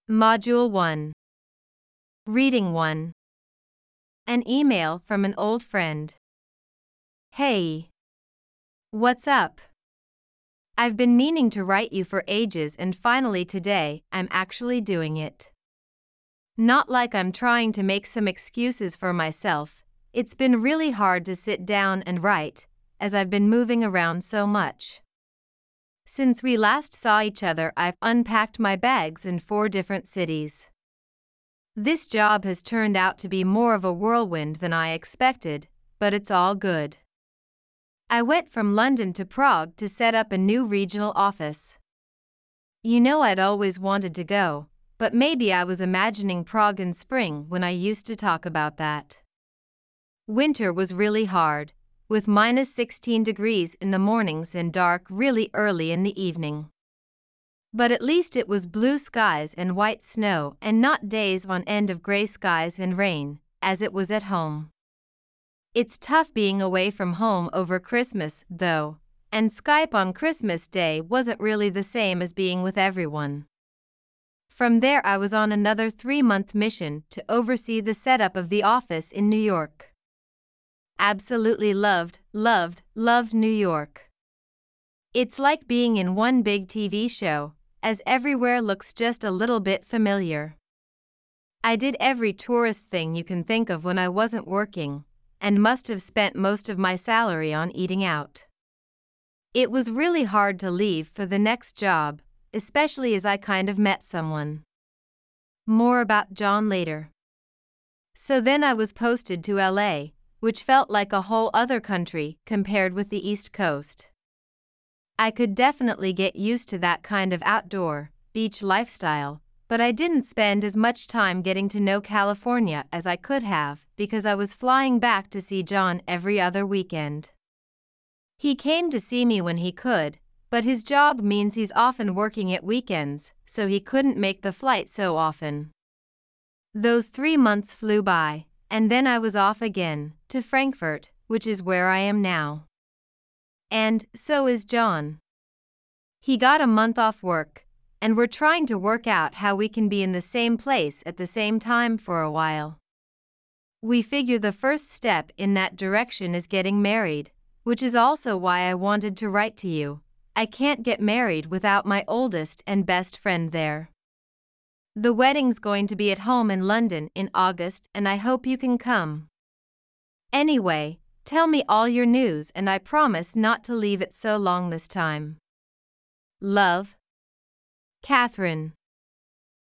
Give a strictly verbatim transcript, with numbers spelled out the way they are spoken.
Module one. Reading one. An email from an old friend. Hey. What's up? I've been meaning to write you for ages and finally today, I'm actually doing it. Not like I'm trying to make some excuses for myself, it's been really hard to sit down and write, as I've been moving around so much. Since we last saw each other, I've unpacked my bags in four different cities. This job has turned out to be more of a whirlwind than I expected, but it's all good. I went from London to Prague to set up a new regional office. You know, I'd always wanted to go, but maybe I was imagining Prague in spring when I used to talk about that. Winter was really hard, with minus sixteen degrees in the mornings and dark really early in the evening. But at least it was blue skies and white snow and not days on end of gray skies and rain, as it was at home. It's tough being away from home over Christmas, though, and Skype on Christmas Day wasn't really the same as being with everyone. From there I was on another three-month mission to oversee the setup of the office in New York. Absolutely loved, loved, loved New York. It's like being in one big T V show, as everywhere looks just a little bit familiar. I did every tourist thing you can think of when I wasn't working, and must have spent most of my salary on eating out. It was really hard to leave for the next job, especially as I kind of met someone. More about John later. So then I was posted to L A, which felt like a whole other country compared with the East Coast. I could definitely get used to that kind of outdoor, beach lifestyle, but I didn't spend as much time getting to know California as I could have because I was flying back to see John every other weekend. He came to see me when he could, but his job means he's often working at weekends, so he couldn't make the flight so often. Those three months flew by, and then I was off again, to Frankfurt, which is where I am now. And so is John. He got a month off work, and we're trying to work out how we can be in the same place at the same time for a while. We figure the first step in that direction is getting married, which is also why I wanted to write to you. I can't get married without my oldest and best friend there. The wedding's going to be at home in London in August, and I hope you can come. Anyway, tell me all your news and I promise not to leave it so long this time. Love, Catherine.